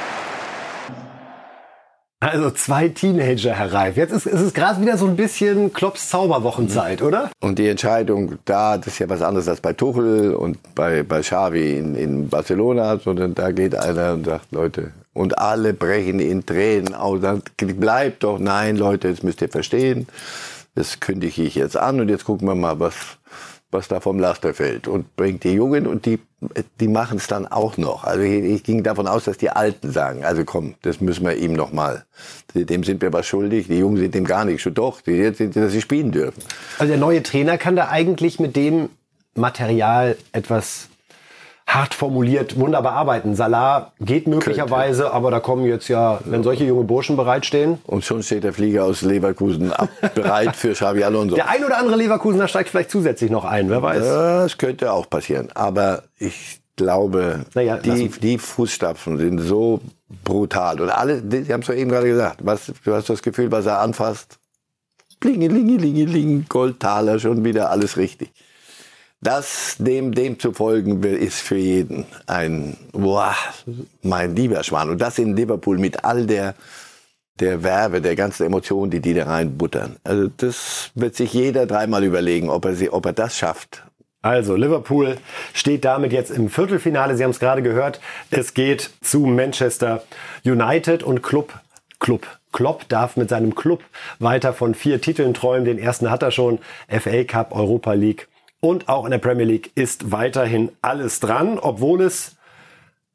B: Also zwei Teenager, Herr Reif. Jetzt ist, ist es gerade wieder so ein bisschen Klopps Zauberwochenzeit, oder?
A: Und die Entscheidung da, das ist ja was anderes als bei Tuchel und bei, bei Xavi in, in Barcelona, sondern da geht einer und sagt, Leute, und alle brechen in Tränen aus. Dann bleibt doch, nein, Leute, das müsst ihr verstehen. Das kündige ich jetzt an und jetzt gucken wir mal, was, was da vom Laster fällt. Und bringt die Jungen und die, die machen es dann auch noch. Also ich, ich ging davon aus, dass die Alten sagen, also komm, das müssen wir ihm noch mal. Dem sind wir was schuldig, die Jungen sind dem gar nicht schuldig. Doch, die, jetzt sind, dass sie spielen dürfen.
B: Also der neue Trainer kann da eigentlich mit dem Material etwas hart formuliert wunderbar arbeiten. Salah geht möglicherweise, könnte. Aber da kommen jetzt ja, wenn solche junge Burschen bereitstehen.
A: Und schon steht der Flieger aus Leverkusen ab, bereit für Xabi Alonso.
B: Der ein oder andere Leverkusener steigt vielleicht zusätzlich noch ein, wer weiß.
A: Das könnte auch passieren. Aber ich glaube,
B: naja,
A: die, die Fußstapfen sind so brutal. Und alle, Sie haben es doch eben gerade gesagt, was, du hast das Gefühl, was er anfasst, Plingelingelingeling, Goldtaler, schon wieder alles richtig. Das dem, dem zu folgen ist für jeden ein, boah, mein lieber Schwan. Und das in Liverpool mit all der, der Werbe, der ganzen Emotionen, die die da reinbuttern. Also das wird sich jeder dreimal überlegen, ob er, sie, ob er das schafft.
B: Also Liverpool steht damit jetzt im Viertelfinale. Sie haben es gerade gehört. Es geht zu Manchester United und Club, Club. Klopp darf mit seinem Club weiter von vier Titeln träumen. Den ersten hat er schon. F A Cup, Europa League. Und auch in der Premier League ist weiterhin alles dran, obwohl es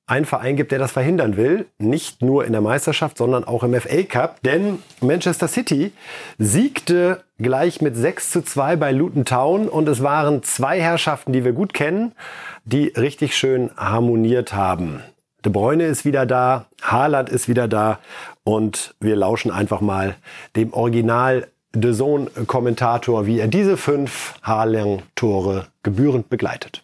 B: einen Verein gibt, der das verhindern will. Nicht nur in der Meisterschaft, sondern auch im F A Cup. Denn Manchester City siegte gleich mit sechs zu zwei bei Luton Town. Und es waren zwei Herrschaften, die wir gut kennen, die richtig schön harmoniert haben. De Bruyne ist wieder da, Haaland ist wieder da. Und wir lauschen einfach mal dem Original D A Z N-Kommentator, wie er diese fünf Haaland-Tore gebührend begleitet.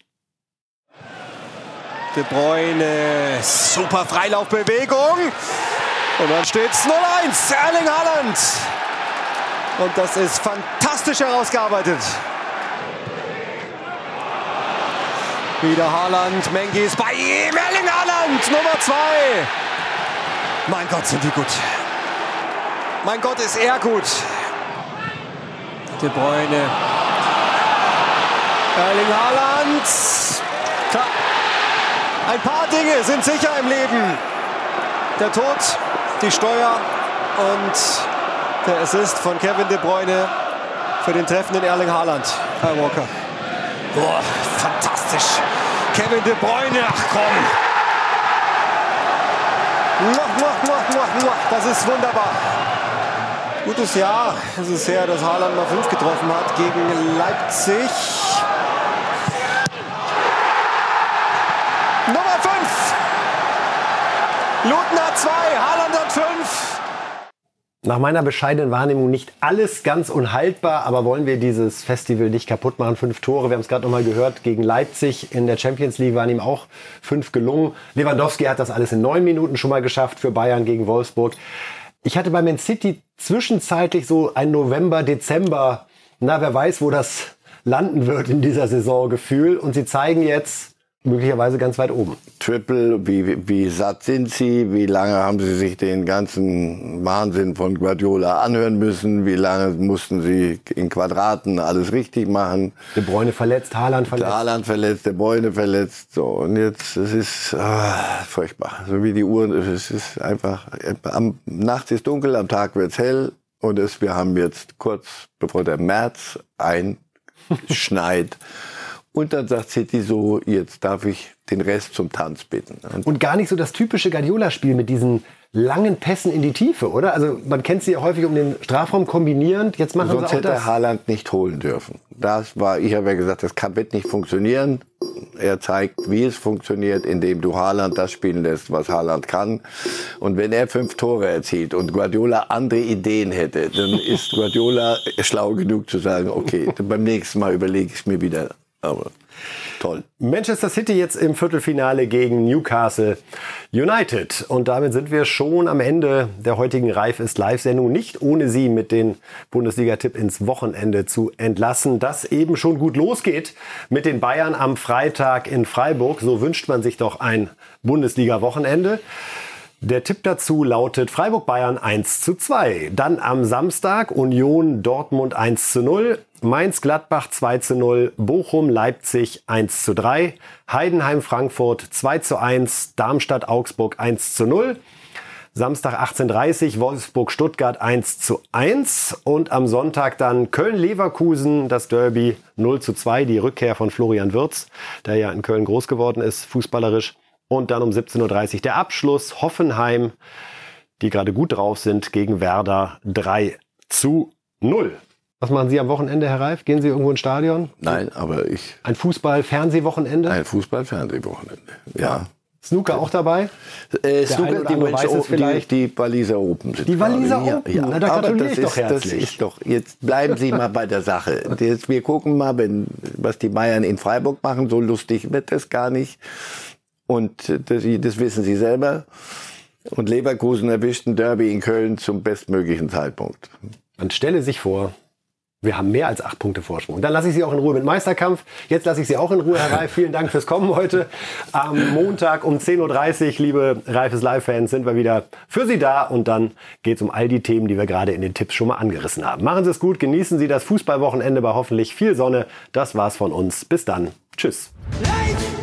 I: De Bruyne, super Freilaufbewegung. Und dann steht's null eins, Erling Haaland. Und das ist fantastisch herausgearbeitet. Wieder Haaland, Mengi ist bei ihm, Erling Haaland, Nummer zwei. Mein Gott, sind die gut. Mein Gott, ist er gut. De Bruyne. Erling Haaland. Klar. Ein paar Dinge sind sicher im Leben. Der Tod, die Steuer und der Assist von Kevin De Bruyne für den treffenden Erling Haaland. Herr Walker. Boah, fantastisch. Kevin De Bruyne, ach komm. Das ist wunderbar. Gutes Jahr ist es her, dass Haaland mal fünf getroffen hat gegen Leipzig. Nummer fünf. Luton hat zwei, Haaland hat fünf.
B: Nach meiner bescheidenen Wahrnehmung nicht alles ganz unhaltbar, aber wollen wir dieses Festival nicht kaputt machen? Fünf Tore, wir haben es gerade noch mal gehört, gegen Leipzig in der Champions League waren ihm auch fünf gelungen. Lewandowski hat das alles in neun Minuten schon mal geschafft für Bayern gegen Wolfsburg. Ich hatte bei Man City zwischenzeitlich so ein November, Dezember, na wer weiß, wo das landen wird in dieser Saison Gefühl. Und sie zeigen jetzt möglicherweise ganz weit oben.
A: Triple, wie, wie satt sind sie? Wie lange haben sie sich den ganzen Wahnsinn von Guardiola anhören müssen? Wie lange mussten sie in Quadraten alles richtig machen?
B: De Bruyne verletzt, Haaland verletzt.
A: Der Haaland verletzt, De Bruyne verletzt. So, und jetzt, es ist ah, furchtbar. So wie die Uhr, es ist einfach, am, nachts ist dunkel, am Tag wird's hell. Und es, wir haben jetzt kurz bevor der März einschneit. Und dann sagt City so, jetzt darf ich den Rest zum Tanz bitten. Und,
B: Und gar nicht so das typische Guardiola-Spiel mit diesen langen Pässen in die Tiefe, oder? Also man kennt sie ja häufig um den Strafraum kombinierend. Jetzt machen
A: sonst
B: sie auch
A: hätte
B: das.
A: Haaland nicht holen dürfen. Das war, ich habe ja gesagt, das kann, wird nicht funktionieren. Er zeigt, wie es funktioniert, indem du Haaland das spielen lässt, was Haaland kann. Und wenn er fünf Tore erzielt und Guardiola andere Ideen hätte, dann ist Guardiola schlau genug zu sagen, okay, beim nächsten Mal überlege ich es mir wieder. Aber toll.
B: Manchester City jetzt im Viertelfinale gegen Newcastle United. Und damit sind wir schon am Ende der heutigen Reif ist Live-Sendung. Nicht ohne Sie mit den Bundesliga-Tipp ins Wochenende zu entlassen, das eben schon gut losgeht mit den Bayern am Freitag in Freiburg. So wünscht man sich doch ein Bundesliga-Wochenende. Der Tipp dazu lautet Freiburg-Bayern eins zu zwei. Dann am Samstag Union Dortmund eins zu null. Mainz-Gladbach zwei zu null, Bochum-Leipzig eins zu drei, Heidenheim-Frankfurt zwei zu eins, Darmstadt-Augsburg eins zu null, Samstag achtzehn Uhr dreißig, Wolfsburg-Stuttgart eins zu eins und am Sonntag dann Köln-Leverkusen, das Derby null zu zwei, die Rückkehr von Florian Wirtz, der ja in Köln groß geworden ist, fußballerisch. Und dann um siebzehn Uhr dreißig der Abschluss, Hoffenheim, die gerade gut drauf sind, gegen Werder drei zu null. Was machen Sie am Wochenende, Herr Reif? Gehen Sie irgendwo ins Stadion?
A: Nein, aber ich...
B: Ein Fußball-Fernsehwochenende?
A: Ein Fußball-Fernsehwochenende, ja.
B: Snooker auch dabei?
A: Äh, Snooker, die, weiß es vielleicht. Die, die Walliser Open sind.
B: Die Walliser
A: ja,
B: Open?
A: Ja.
B: Na, da gratuliere ich
A: ist,
B: doch herzlich.
A: Das ist doch, jetzt bleiben Sie mal bei der Sache. Jetzt, wir gucken mal, wenn, was die Bayern in Freiburg machen. So lustig wird das gar nicht. Und das, das wissen Sie selber. Und Leverkusen erwischt ein Derby in Köln zum bestmöglichen Zeitpunkt.
B: Man stelle sich vor, wir haben mehr als acht Punkte Vorsprung. Dann lasse ich Sie auch in Ruhe mit Meisterkampf. Jetzt lasse ich Sie auch in Ruhe, Herr Reif. Vielen Dank fürs Kommen heute. Am Montag um zehn Uhr dreißig, liebe Reifes Live-Fans, sind wir wieder für Sie da. Und dann geht es um all die Themen, die wir gerade in den Tipps schon mal angerissen haben. Machen Sie es gut, genießen Sie das Fußballwochenende bei hoffentlich viel Sonne. Das war's von uns. Bis dann. Tschüss.
J: Light!